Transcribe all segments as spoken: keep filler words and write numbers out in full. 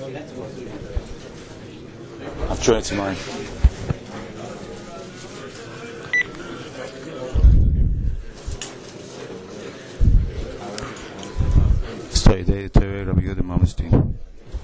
I've drawn it to mine. Stoi de Torah Rabbi Yehuda Malmstein.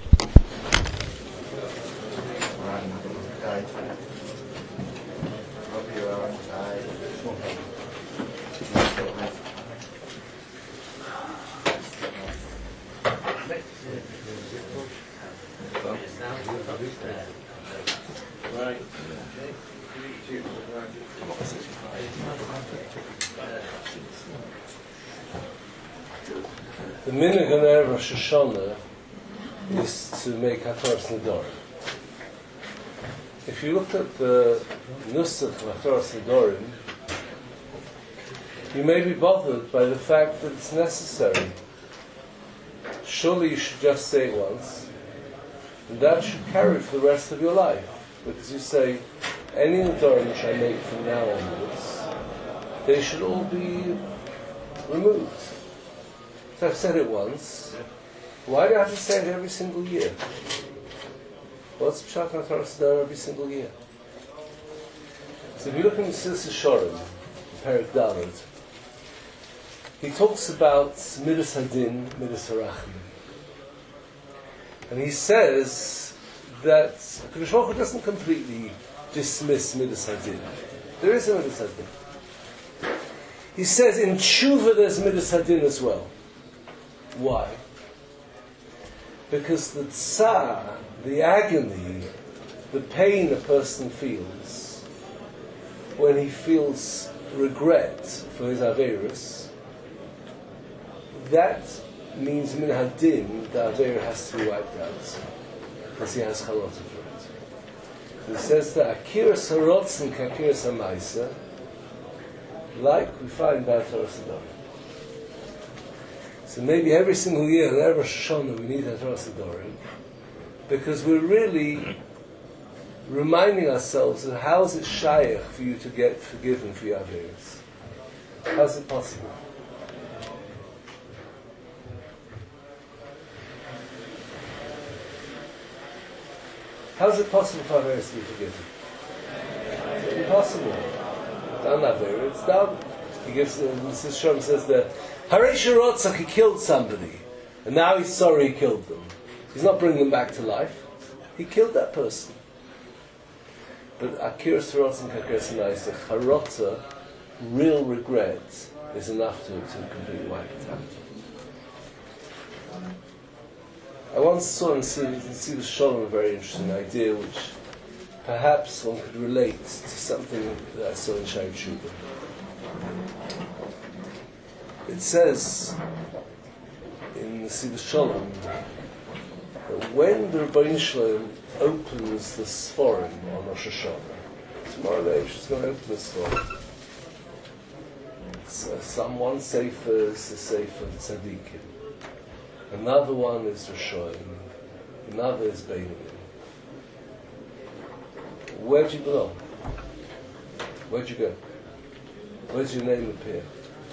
The minhag on Erev Rosh Hashanah is to make Hatoras Nedarim. If you look at the nusach of Hatoras Nedarim, you may be bothered by the fact that it's necessary. Surely you should just say it once, and that should carry for the rest of your life. Because you say, any Nedarim which I make from now onwards, they should all be removed. So I've said it once. Why do I have to say it every single year? What's Pshat Hatoras Nedarim every single year? So if you look in the Mesilas Yesharim, Perek Daled, he talks about Midas Hadin, Midas Harachim. And he says that HaKadosh Baruch Hu doesn't completely dismiss Midas Hadin. There is a Midas Hadin. He says in Tshuva there's Midas Hadin as well. Why? Because the tsar, the agony, the pain a person feels when he feels regret for his aveirus, that means min hadin, the aveir has to be wiped out because he has chalota for it. So he says that akiras harotzen kakiras hamaisa, like we find by Hatoras Nedarim. So maybe every single year, every Rosh Hashanah, we need Hatoras Nedarim, because we're really reminding ourselves of how is it shaykh for you to get forgiven for your aveirus. How is it possible? How is it possible for aveirus to be forgiven? It's impossible. Done aveirus, it's done. He gives, the Mesilas Yesharim says that Haresh Rotzach, he killed somebody, and now he's sorry he killed them. He's not bringing them back to life. He killed that person. But Akiras Harotzen Kakiras Hanaisa, Charota, real regret, is enough to, to completely wipe it out. I once saw in Mesilas Shalom a very interesting idea which perhaps one could relate to something that I saw in Shai Tshuva. It says in the Mesilas Shalom that when the Rebbeinu Shalom opens the Sforim on Rosh Hashanah, tomorrow day she's going to open the Sforim. So some one sefer is the sefer of Tzadikim, another one is Rishonim, another is Beinim. Where do you belong? Where do you go? Where does your name appear?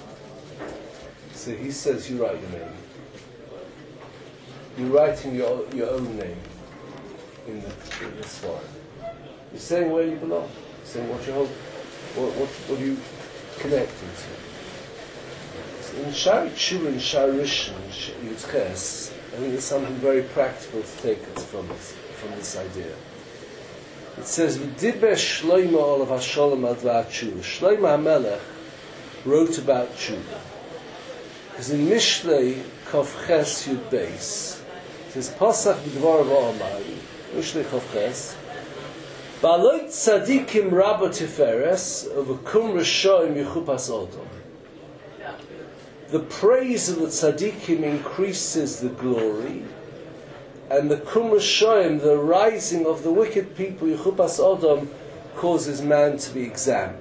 So he says you write your name. You're writing your your own name in the, in the Sforim. You're saying where you belong. You're saying what you hold, what what what are you connected to. So in Shari Tshuva and Shari Rishon, Yudches, I think there's something very practical to take us from this from this idea. It says, "V'diber Shlomo olav hasholem advar tshuva." Shlomo HaMelech wrote about tshuva. Because in Mishlei Kof Ches Yud Beis, it says, "Pasach b'dvar v'omar." Mishlei Kof Ches, "Ba'aloi tzadikim rabba tiferes u'v'kum rishoim yichupas odom." The praise of the tzadikim increases the glory, and the kum rishoim, the rising of the wicked people, yichupas odom, causes man to be examined.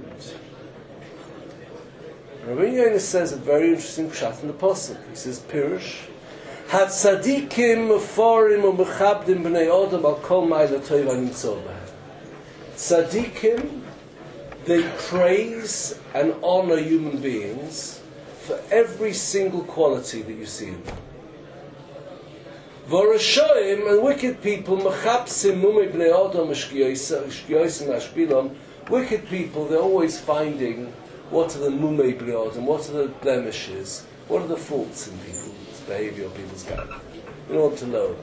Rabbi Yoina says a very interesting pshat in the pasuk. He says, "Pirush, had tzadikim meforim u'mechabdim b'nei odom al kol ma'ila tova nimtzah b'hem." Tzadikim, they praise and honor human beings for every single quality that you see in them. V'rashoim, and wicked people, mechapsim mumei bnei odom shkiyosim ashbilom, wicked people, they're always finding what are the mumei bnei odom, what are the blemishes, what are the faults in people's behavior, people's character, in order to know them.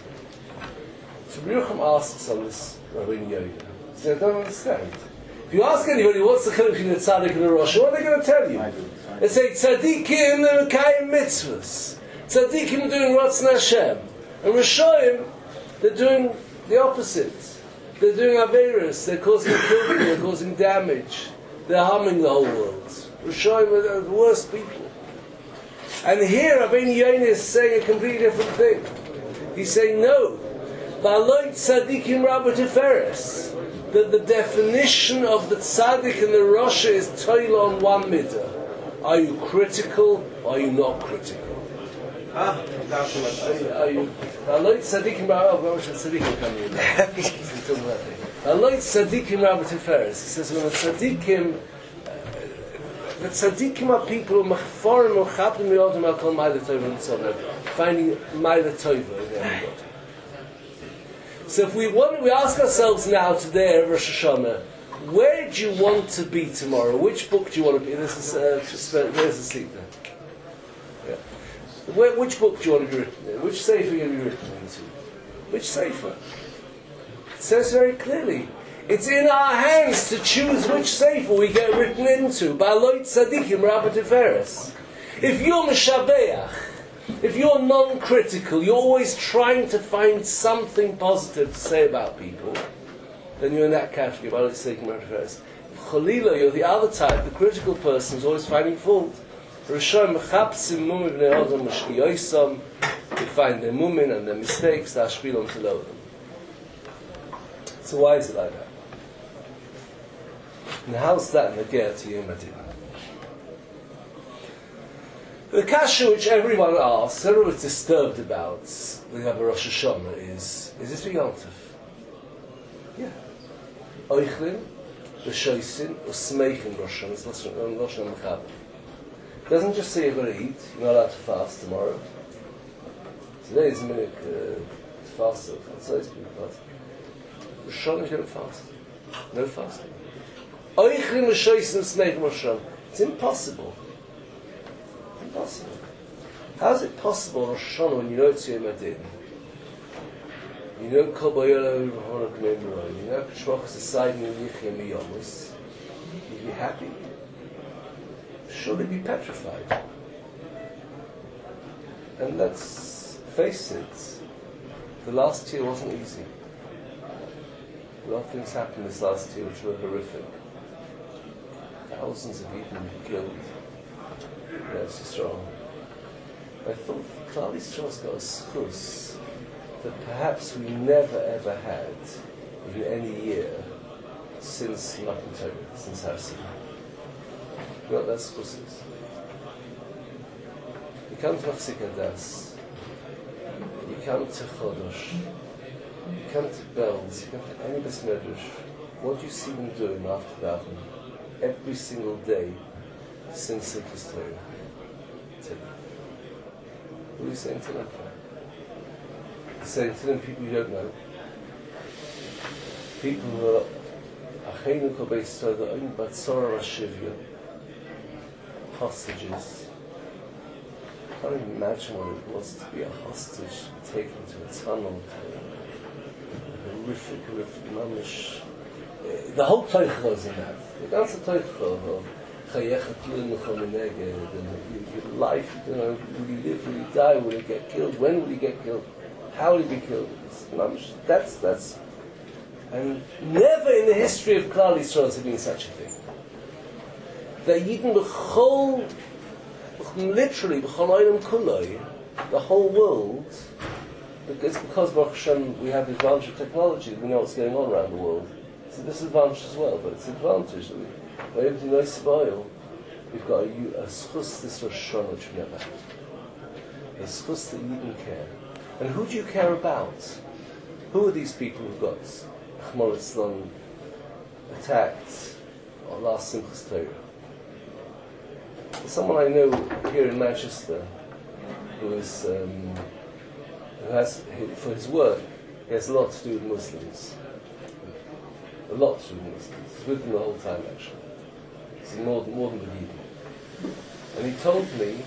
So Yerucham asks on this Rabbeinu Yoda. He said, I don't understand. If you ask anybody what's the chinuch in the tzaddik and the rosh, what are they going to tell you? They say tzaddikim are mekayim mitzvahs, tzaddikim are doing Ratzon Hashem, and Rishoyim they're doing the opposite. They're doing averos. They're causing killing. They're causing damage. They're harming the whole world. Rishoyim are the worst people. And here Rabbeinu Yoda is saying a completely different thing. He's saying no. Ba'aloy tzaddikim rabba tiferes. That the definition of the tzaddik and the rasha is toil on one midah. Are you critical or are you not critical? Ah, are you? Ba'aloy tzaddikim rabba tzaddikim coming in. Ba'aloy tzaddikim rabba tiferes. He says when the tzaddikim, the tzaddikim are people who machforim or chapim yodim al kol ma'ila tova and so on, finding ma'ila tova in everybody. So if we want, we ask ourselves now today at Rosh Hashanah, where do you want to be tomorrow? Which book do you want to be? This is uh, just uh, there's a seat there. Yeah. Where, which book do you want to be written in? Which sefer are you going to be written into? Which sefer? It says very clearly, it's in our hands to choose which sefer we get written into. Ba'aloy tzaddikim rabba tiferes. If you're mishabeach, if you're non-critical, you're always trying to find something positive to say about people, then you're in that category. Ba'aloy tzaddikim rabba tiferes. If chalila, you're the other type, the critical person who's always finding fault. Rishoyim mechapsim mumim bnei odom mishkiyosom. They find their mumin and their mistakes, they ashpilom to know them. So why is it like that? And how's that negate to Yom Adin? The kasha which everyone asks, everyone's disturbed about, we have a Rosh Hashanah, is, is this a Yom Tov? Yeah. Oichlin, B'shoisin, or Smeichim Rosh Hashanah, it's Rosh Hashanah Mechaber. It doesn't just say you're going to eat, you're not allowed to fast tomorrow. Today is a minute uh, to fast, so it's people fast. Rosh Hashanah, you don't fast. No fasting. Oichlin, B'shoisin, Smeichim Rosh Hashanah. It's impossible. Impossible. How is it possible Rosh Hashanah when you know it's Yom Adin? You know Kol B'Yola V'Hona K'mei B'Roi. You know K'shmoch S'Sayim Yichya Miyomus. You'd be happy. Surely be petrified. And let's face it, the last year wasn't easy. A lot of things happened this last year which were horrific. Thousands of people killed. Yes, it's strong. I thought Klal Yisrael's got a schus that perhaps we never ever had in any year since Matan Torah, since Har Sinai. You know what that schus is? You come to Machzik Hadas, you come to Chodosh, you come to Bells, you come to any Bes Medrash. What do you see them doing after Davening every single day since Simchas Torah? What are you saying to them? You're saying to them people you don't know. People who are Achenu Kol Beis Yisrael, the own Batzora Rashivya, hostages. I can't even imagine what it was to be a hostage, taken to a tunnel, a horrific, horrific mamish. The whole Teichel goes in that. The ganze Teichel of Chayecha Kilin Mechomeneged, and your life, you know, will you live, will you die, will you get killed, when will you get killed, how will you be killed? It's, that's, that's, and never in the history of Klal Yisrael has there been such a thing. That Yidden b'chol, literally b'chol olam kuloi, the whole world, it's because Baruch Hashem we have the advantage of technology, we know what's going on around the world. It's a disadvantage as well, but it's an advantage that we, we're able to know Sibayil. We've got a, a schus this Rosh Hashanah which we never had. A schus that you didn't care. And who do you care about? Who are these people who've got Chmol Islam attacked on last Simchas Torah? Someone I know here in Manchester who is um, who has, for his work, he has a lot to do with Muslims. A lot to do with Muslims. He's with them the whole time, actually. He's more, more than Behidden. And he told me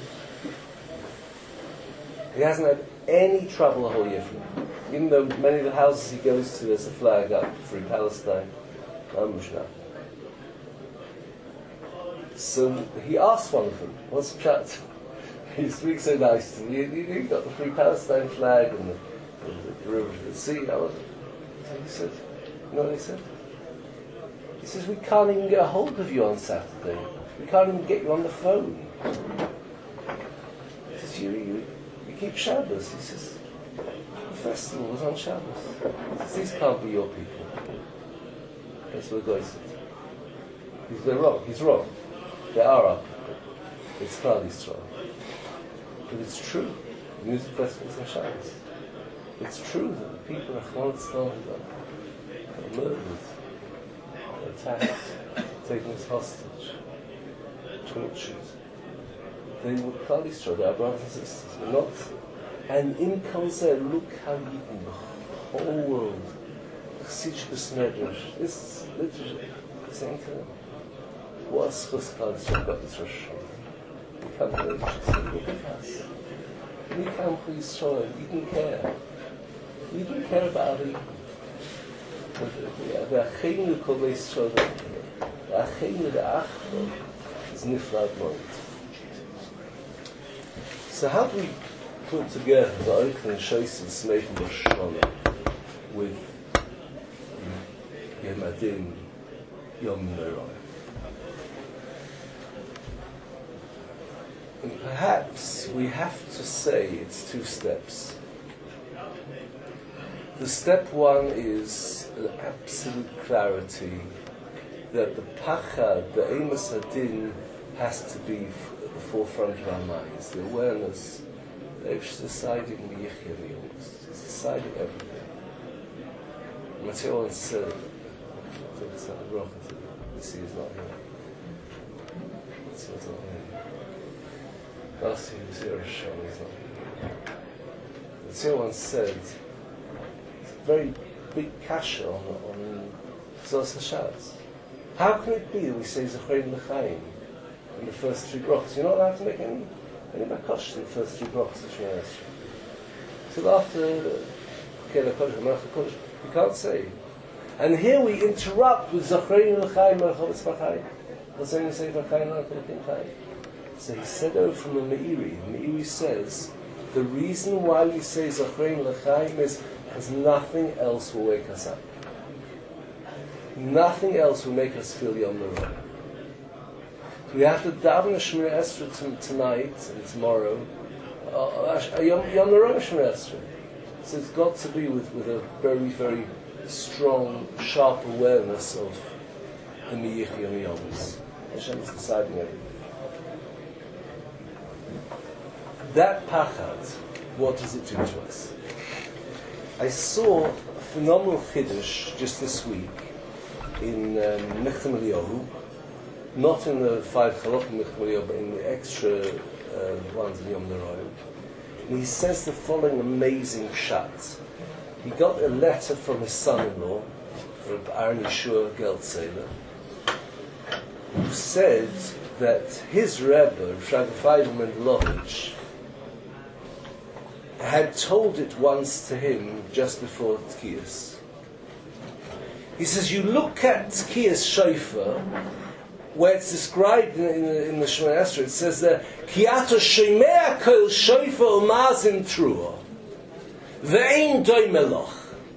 he hasn't had any trouble the whole year from him. Even though many of the houses he goes to, there's a flag up, Free Palestine, Amushna. So he asked one of them, what's the chat? He speaks so nice to me. He, he got the Free Palestine flag and the, the, the river to the sea. I was, so he said, you know what he said? He says, we can't even get a hold of you on Saturday. We can't even get you on the phone. He says, you, you, you keep Shabbos. He says, the festival was on Shabbos. He says, these can't be your people. That's what the guy said. He's they're wrong. He's wrong. They are our people. It's cloudy strong. But it's true. The music festivals on Shabbos. It's true that the people of Afghanistan are murdered, attacked, taken as hostage, tortured. They were cloudy strong. They are brothers and sisters. We're not. And in Kalzeh, look how even the whole world, Chassidus Medrash, this literature, saying to them, what's supposed to Kalzeh got this Rosh Hashanah? We come to the look at us. We come for Yisrael. We didn't care. We didn't care about it. The Achenu called Yisrael. The Achenu, the Achro, is Niflad Mond. So how do we put together the Oichen Shoysen Smeich Rosh Hashanah with Yom Adin, Yom Menorah? And perhaps we have to say it's two steps. The step one is an absolute clarity that the Pachad, the Amos Hadin, has to be f- at the forefront of our minds. The awareness that it's deciding the Yichya It's deciding everything. Matteo once said, it's not the rock, the sea is not here. It's not here. Last year was here, Hashem is not here. Matteo once said, it's a very big kasha on, on Zos HaShatz. How can it be that we say Zechrein L'chaim in the first three brachos? You're not allowed to make any any makosh in the first three brachos of Shemini Esrei. So after Kela Kodesh, Melech HaKodesh, you can't say. And here we interrupt with Zechrein L'chaim Merchavetz B'chaim. What's going to say V'chaim L'chaim L'chaim? So he said over from the Meiri. Meiri says the reason why we say Zechrein L'chaim is because nothing else will wake us up. Nothing else will make us feel Yom Menorah. So we have to daven Shemini Esrei t- tonight and tomorrow. Uh, Yom Menorah Shemini Esrei. So it's got to be with, with a very, very strong, sharp awareness of the Miyich Yom Yomis. Hashem is deciding everything. That pachad, what does it do to us? I saw a phenomenal chiddush just this week in um, Mechtam Eliyahu, not in the five Chalokim Mechtam Eliyahu, but in the extra uh, ones in Yom Menorah. And he says the following amazing shat. He got a letter from his son-in-law, Aaron Yeshua Geltzeler, who said that his Rebbe, Shagafayim Mendelovich, had told it once to him just before Tkiyas. He says, you look at Tkiyas Shofar, where it's described in, in, in the Shemini Esrei, it says there, Ki ato shomea kol shofar u'ma'azin trua, ve'ein doi melach.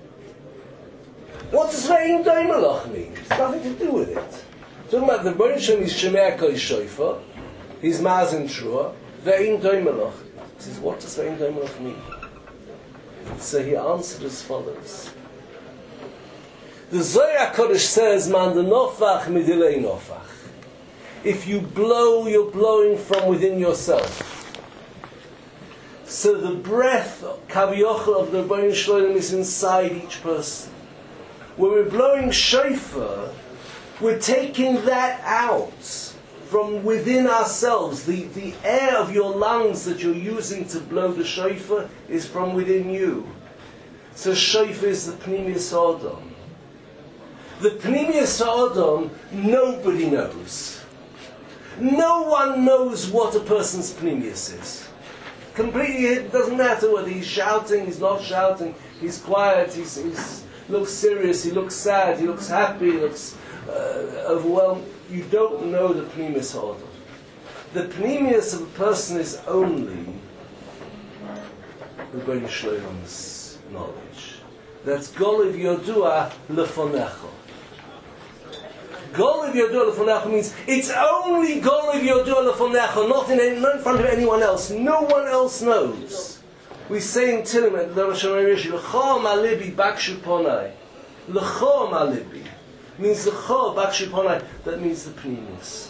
What does ve'ein doi melach mean? It's nothing to do with it. Talking about the Rebbeinu Shalom is shomea kol shofar, he's ma'azin trua, ve'ein doi melach. He says, what does ve'ein doi melach mean? So he answered as follows. The Zohar HaKodesh says, Man de nofach midilei nofach. If you blow, you're blowing from within yourself. So the breath, Kaviochel of the Rebbeinu Shalom is inside each person. When we're blowing shofar, we're taking that out from within ourselves. The, the air of your lungs that you're using to blow the shofar is from within you. So shofar is the Pnimius Adam. The Pnimius Adam, nobody knows. No one knows what a person's Pnimius is. Completely, it doesn't matter whether he's shouting, he's not shouting, he's quiet, he's, he's looks serious, he looks sad, he looks happy, he looks uh, overwhelmed. You don't know the Pnimius Adam. The Pnimius of a person is only the Rebbeinu Shlomo's knowledge. That's Goliv Yodua Lefonecha. Goliv Yodua Lefonecha means it's only Goliv Yodua Lefonecha, not in, not in front of anyone else. No one else knows. We say in Tilim at the Rosh Hashanah, L'cha malibi bakshu ponai. L'cha malibi means l'cha bakshu ponai. That means the Pnimius.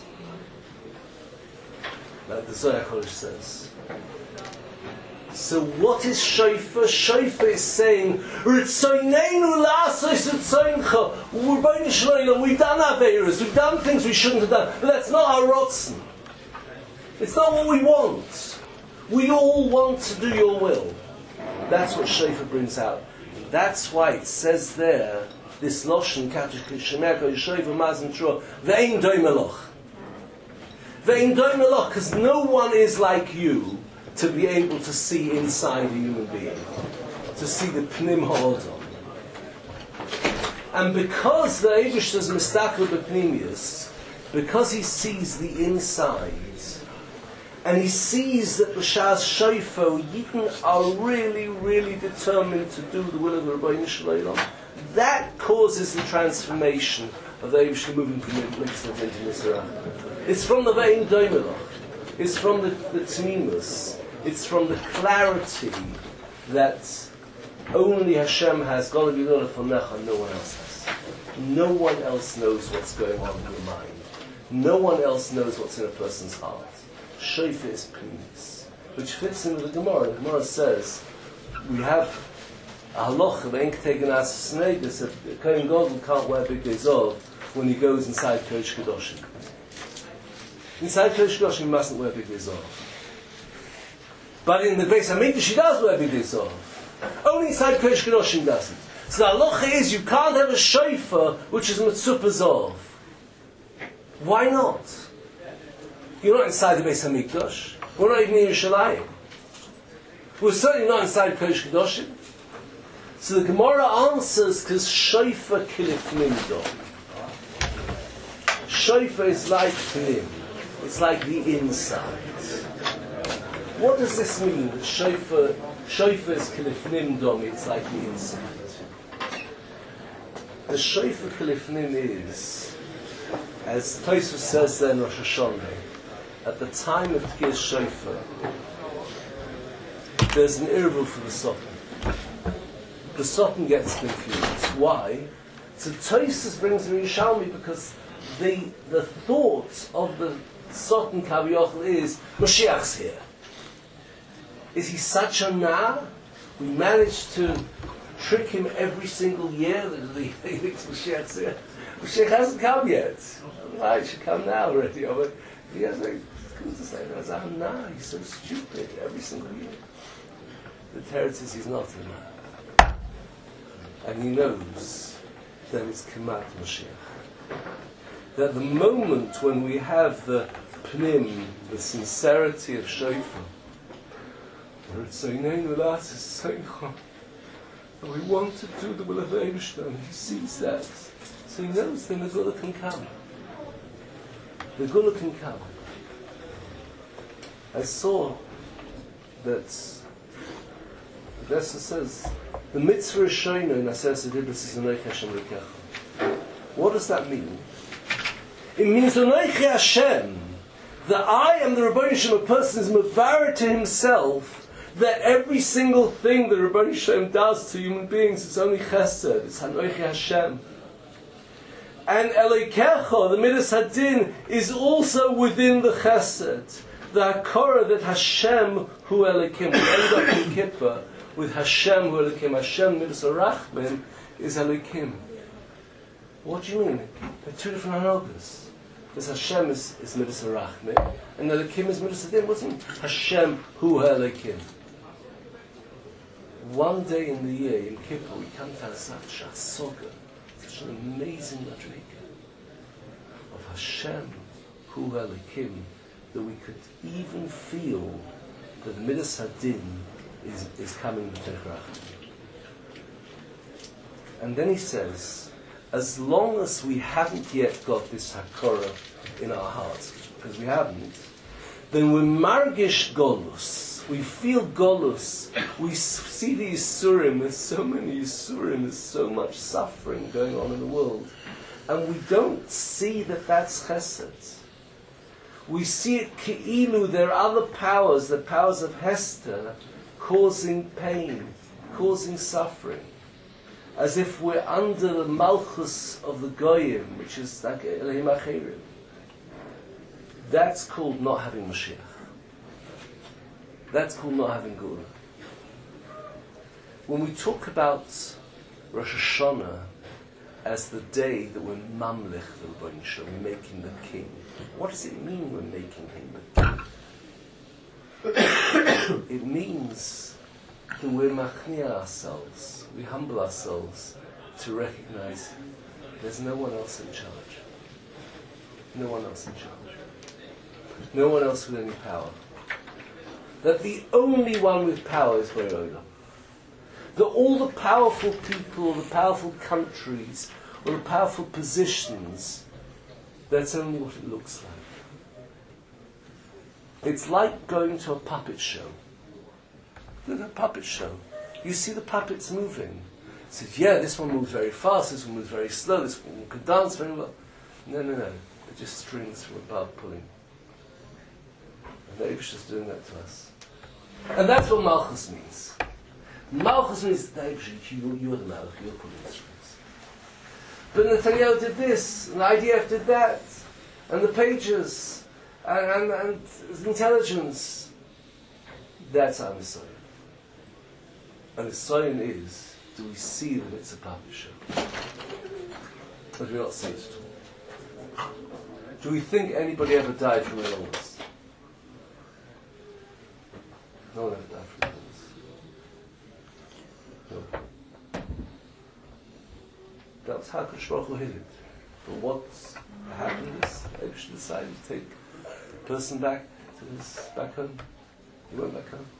Like the Zohar Kodesh says. So what is shofar? Shofar is saying, Ritzoineinu la'asos ritzoincha. Rebbeinu Shlomo, we've done aveiros, we've done things we shouldn't have done, but that's not our rotzen. It's not what we want. We all want to do your will. That's what shofar brings out. That's why it says there, this loshen katush shemeko shofar mazon trua ve'ein doi meloch. Ve'ein doi meloch, because no one is like you to be able to see inside a human being, to see the pnim ha'odom. And because the Eibush is mistakel b'pnimius, because he sees the inside, and he sees that b'shas shofar Yidden are really, really determined to do the will of the Rebbeinu Shlomo, that causes the transformation of the Eibush moving from Mitzvah into Nisra. It's from the Ve'in Doimelach. It's from the, the Tmimus. It's from the clarity that only Hashem has. Goliv Yodua Lefonecha, no one else has. No one else knows what's going on in your mind. No one else knows what's in a person's heart. Shofar is Pnimius, which fits in with the Gemara. The Gemara says we have a halacha of Ein Ketei Ganas Snegus that the Kohen Gadol can't wear big Zov when he goes inside Kodesh Kedoshim. Inside Kodesh Kedoshim he mustn't wear big Zov. But in the Beis HaMikdash he does wear big Zov. Only inside Kodesh Kedoshim he doesn't. So the halacha is you can't have a shofar which is Mitzupah Zov. Why not? You're not inside the Beis HaMikdash. We're not even in Yerushalayim. We're certainly not inside Kodesh Kedoshim. So the Gemara answers because shofar kilif nimdom. Shofar is like pnim. It's like the inside. What does this mean? That shofar, shofar is kilif nimdom. It's like the inside. The shofar kilif nim is, as Tosfos says there in Rosh Hashanah, at the time of Tkiyas Shofar, there's an irvul for the Sotan. The Sotan gets confused. Why? So Tosfos brings in Yerushalmi because the the thought of the Sotan Kaviyachal is Mashiach's here. Is he such a nah? We managed to trick him every single year that he thinks Mashiach's here. Mashiach hasn't come yet. Right, he should come now already. But he has like to say that I'm nah, he's so stupid every single year. The Teretz says he's not a nah. And he knows that it's Kemat Mashiach. That the moment when we have the pnim, the sincerity of shofar, where it's saying, that we want to do the will of the Eibishter, he sees that. So he knows then the Gula can come. The Gula can come. I saw that the Dessa says the mitzvah Rishona in Aseret Dibros is Anochi Hashem Elokecha. What does that mean? It means Anochi Hashem, that I am the Rebbeinu Shem, a person is mevarer to himself that every single thing that Rebbeinu Shem does to human beings is only Chesed. It's Anochi Hashem. And Elokecha, the Midas Hadin, is also within the Chesed. The Hakora that Hashem hu Elokim, we end up in Kippur with Hashem hu Elokim, Hashem Midas Arachman is Elokim. What do you mean? They're two different hanogas. Because Hashem is, is Midas HaRachmim, and Elokim is Midas HaDin. Wasn't Hashem Hu Elokim? One day in the year, in Kippur, we come to such a soga, such an amazing madriga of Hashem Hu Elokim, that we could even feel that the Midas HaDin is, is coming to Rachmim. And then he says, as long as we haven't yet got this Hakora in our hearts, because we haven't, then we're margish golus. We feel golus. We s- see the Yisurim. There's so many Yisurim. There's so much suffering going on in the world. And we don't see that that's chesed. We see it ke'ilu. There are other powers, the powers of Hester, causing pain, causing suffering. As if we're under the malchus of the goyim, which is like Elohim Acherim. That's called not having Mashiach. That's called not having Gula. When we talk about Rosh Hashanah as the day that we're mamlech the Rebbeinu Shalom, we're making the king, what does it mean we're making him the king? It means that we're machnia ourselves. We humble ourselves to recognize there's no one else in charge. No one else in charge. No one else with any power. That the only one with power is Borei Olam. That all the powerful people, or the powerful countries, or the powerful positions, that's only what it looks like. It's like going to a puppet show. Look at a puppet show. You see the puppets moving. You say, yeah, this one moves very fast, this one moves very slow, this one can dance very well. No, no, no. They're just strings from above pulling. And the Eibush is doing that to us. And that's what Malchus means. Malchus means the Eibush, you, you're the Malach, you're pulling the strings. But Netanyahu did this, and I D F did that, and the pages, and, and, and intelligence. That's our Messiah. And the sign is, do we see that it's a puppet show? Or do we not see it at all? Do we think anybody ever died from an illness? No one ever died from an illness. No. That was how Kadosh Baruch Hu hid it. But what happened is, Eibush decided to take the person back to his back home. He went back home.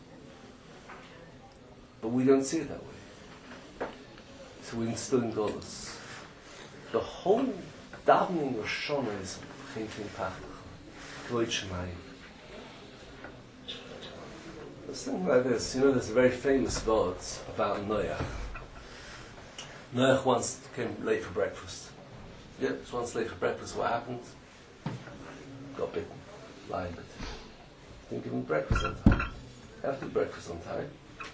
But we don't see it that way. So we're still in Golus. The whole davening Rosh Hashanah is Chintin Pachach, Kvoid Shemayim. There's something like this. You know, there's a very famous word about Noach. Noach once came late for breakfast. Yeah, it was once late for breakfast. What happened? Got bitten. Lion bit. Didn't give him breakfast on time. After breakfast on time.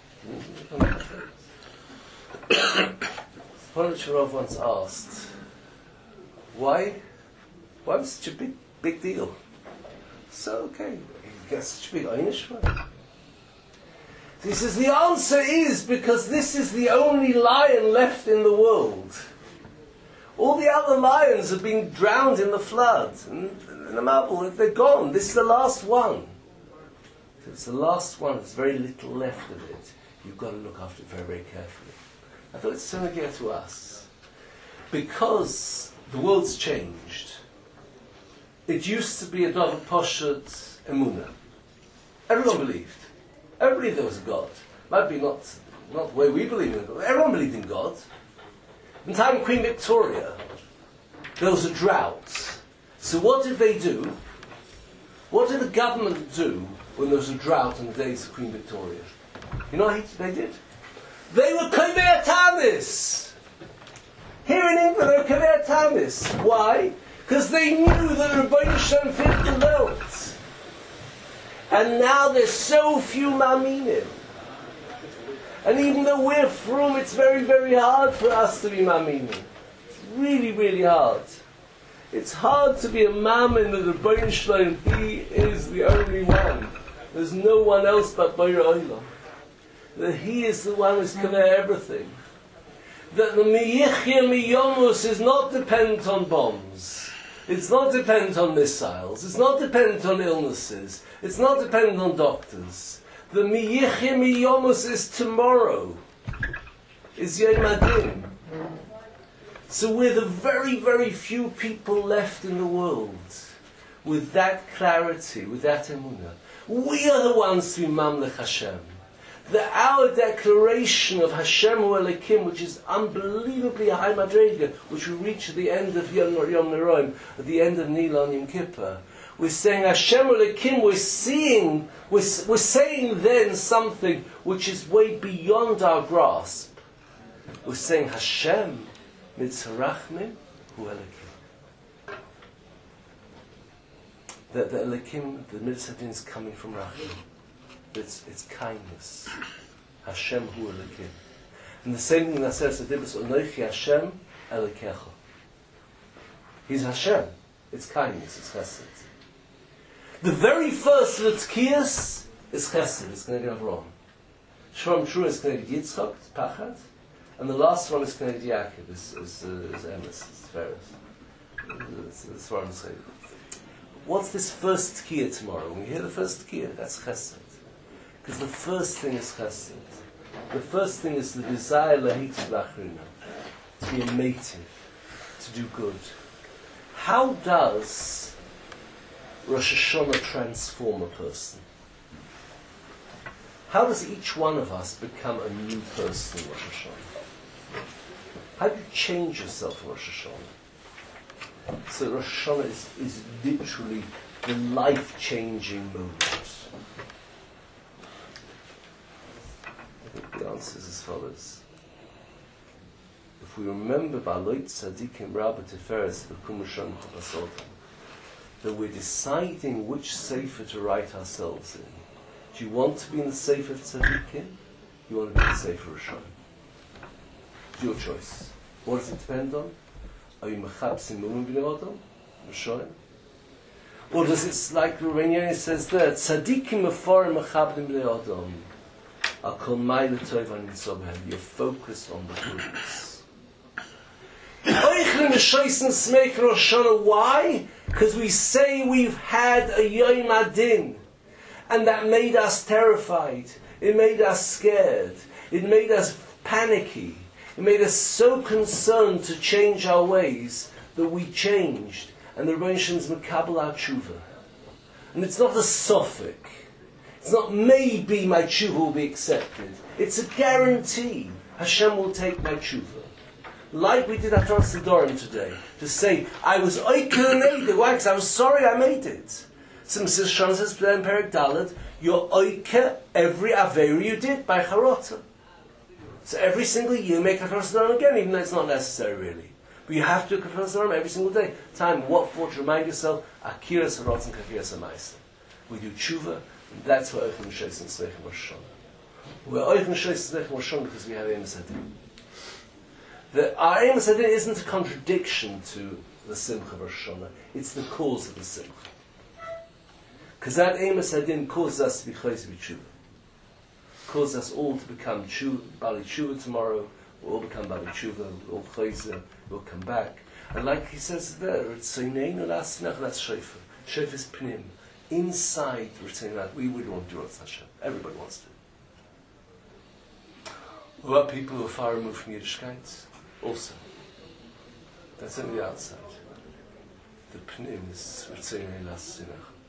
Ponicharov once asked, why? Why was it such a big, big deal? So, okay, he gets such a big einish for it. He says, the answer is because this is the only lion left in the world. All the other lions have been drowned in the flood. And in the marble, they're gone. This is the last one. So it's the last one. There's very little left of it. You've got to look after it very, very carefully. I thought it's similar to us. Because the world's changed. It used to be a Davar Poshet Emunah. Everyone believed. Everyone believed there was a God. Might be not, not the way we believe in God. Everyone believed in God. In the time of Queen Victoria, there was a drought. So what did they do? What did the government do when there was a drought in the days of Queen Victoria? You know what they did? They were Kovei Tamis. Here in England, they were Kovei Tamis. Why? Because they knew that Rebbeinu Shalom fit the world. And now there's so few Ma'aminim. And even though we're from, it's very, very hard for us to be Ma'aminim. It's really, really hard. It's hard to be a Ma'amin that Rebbeinu Shalom, he is the only one. There's no one else but Borei Olam. That he is the one who's covered everything. That the Miyichya Miyomus is not dependent on bombs. It's not dependent on missiles. It's not dependent on illnesses. It's not dependent on doctors. The miyichya miyomus is tomorrow. Is Yom Adin. So we're the very, very few people left in the world with that clarity, with that emunah. We are the ones to be Mamlech Hashem. That our declaration of Hashem Hu Elokim, which is unbelievably a high madrega, which we reach at the end of Yom Yom Neroim, at the end of Nilan Yom Kippur, we're saying Hashem Hu Elokim. We're seeing, we're, we're saying then something which is way beyond our grasp. We're saying Hashem Mitzrachmim Hu Elokim. That the Elokim, the Mitzvah is coming from Rachim. It's, it's kindness. Hashem Hu Elokim. And the same thing that says, Onochi Hashem Elokecha. He's Hashem. It's kindness, it's chesed. The very first Litzkias is chesed, it's Kneged Avram. Shvam Trua is Kneged Yitzchak, it's Pachad. And the last one is Kneged Yaakov, is, is, uh, is Emes, it's Tferes. It's, it's what I'm saying. What's this first Tkiya tomorrow? When we hear the first Tkiya, that's chesed. Because the first thing is chesed. The first thing is the desire lahit lachrina, to be a native, to do good. How does Rosh Hashanah transform a person? How does each one of us become a new person in Rosh Hashanah? How do you change yourself in Rosh Hashanah? So Rosh Hashanah is, is literally the life-changing moment. I think the answer is as follows. If we remember Baloit Tzadikim Rabba Tiferes V'Kumushan Tavasodam, that we're deciding which sefer to write ourselves in. Do you want to be in the sefer of Tzadikim? You want to be in the sefer of Rishon? It's your choice. What does it depend on? Are you mechabsim mu'min b'nei Adam? Rishon? Or does it, like Rabbeinu says there, Tzadikim meforim mechabdim b'nei Adam. You're focused on the goodness. Why? Because we say we've had a Yom Adin, and that made us terrified. It made us scared. It made us panicky. It made us so concerned to change our ways that we changed. And the Rebbeinu Shalom's Mekabel our tshuva. And it's not a suffix. It's not maybe my tshuva will be accepted. It's a guarantee. Hashem will take my tshuva. Like we did at Torah Sidorim today. To say, I was oikel made it. Why? Because I was sorry I made it. Some says, Shon says, in Perek Dalet, you're oikel every aveira you did by charota. So every single year you make a Torah Sidorim again, even though it's not necessary really. But you have to do a Torah Sidorim every single day. Time, what for? To remind yourself, Akiras Harotz and Kakiras HaMaisa. We do tshuva. And that's why Oichel Mishays and Sleichim Rosh Hashanah. We're Oichel Mishays and Sleichim Rosh Hashanah because we have Emes Hadin. The, our Emes Hadin isn't a contradiction to the Simcha of Rosh Hashanah. It's the cause of the Simcha. Because that Emes Hadin causes us to be Chayz B'Tshuva. Causes us all to become tshuva, Bali Tshuva tomorrow. We'll all become Bali Tshuva. We'll all Chayz. We'll come back. And like he says there, it's Seineinu L'Asinach, that's Shofar. Shofar is Pnim. Inside, we're saying that we would want to do Ratzon Hashem. Everybody wants to. What about people who are far removed from Yiddishkeit? Also. That's only the outside. The Pnim is Ratzon Hashem.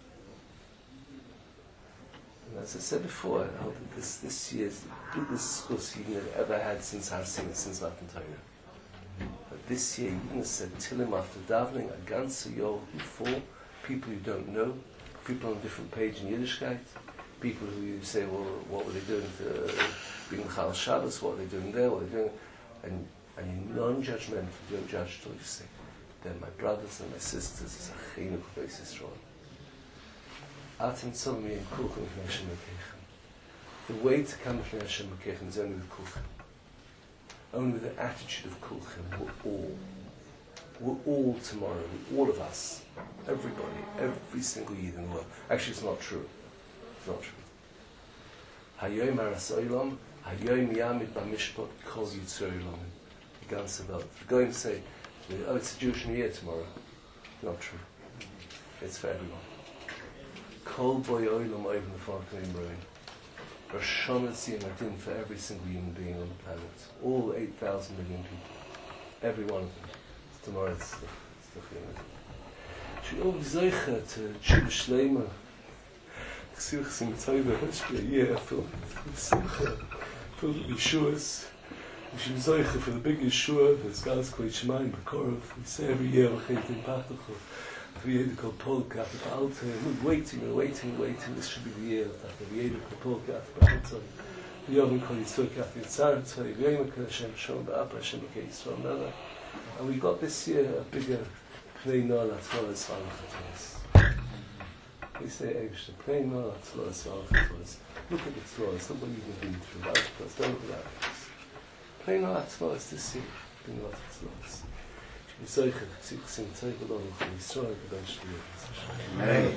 And as I said before, I hope that this, this year is the biggest schus you've ever had since Har Sinai, since Matan Torah. But this year, you have said Tilim after davening, a ganze Yom before, people you don't know, people on a different page in Yiddishkeit, people who you say, well, what were they doing to bring Chal Shabbos, what were they doing there, what were they doing, and, and you're non-judgmental, you don't judge at all, you say, they're my brothers and my sisters, it's a chinuch b'Beis Yisrael. Atem tzom mi in kulchem v'nei Hashem Elokeichem. The way to come v'nei Hashem Elokeichem is only with kulchem. Only with the attitude of kulchem, we're all. We're all tomorrow, all of us, everybody, every single Yid in the world. Actually, it's not true. It's not true. Hayoim harasoylam, hayoim yamid b'mishpat kol yitzoylam. The ganze Welt. The Goyim say, oh, it's a Jewish New Year tomorrow. Not true. It's for everyone. Kol boy oilam oivin farkain brain. Rashana seeing our din for every single human being on the planet. All eight thousand million people. Every one of them. It's tomorrow, it's the, it's the chiyuv. She always zeicha to tshuva shleima. Ksiuch in Taiva, yeah, for Simcha, for the Yeshuas. We should zeicha for the big Yeshua, the God's quite Shemaim, Bekorov. We say every year, V'cheitim Pachtocho. V'yedek al Polka at the Ba'alta. We're waiting and waiting and waiting. This should be the year of that. V'yedek al Polka at the Ba'alta. V'yovim kol Yitzhak at the Yitzhak. V'yevim kol Hashem Shalom Ba'apa Hashem Kei Yisrael Nada. And we got this year a bigger Pnei Noah Latvalas V'alachatvalas. We say, Eivish, the Pnei Noah Latvalas V'alachatvalas. Look at the Tzvalas. Look what you've been through. V'alachatvalas. Don't look at that. Pnei Noah Latvalas this year. Pnei Noah Latvalas. We say, Ksiuch sing Teiv along for Yisrael eventually. Amen.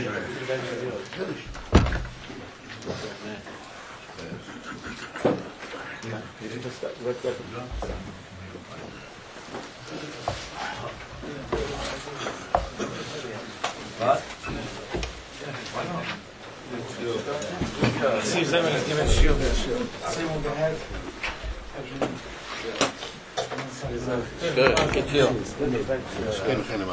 See them and give a shield. See what they have. Good, good deal. Good kind of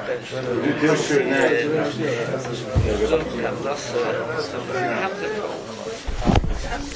Das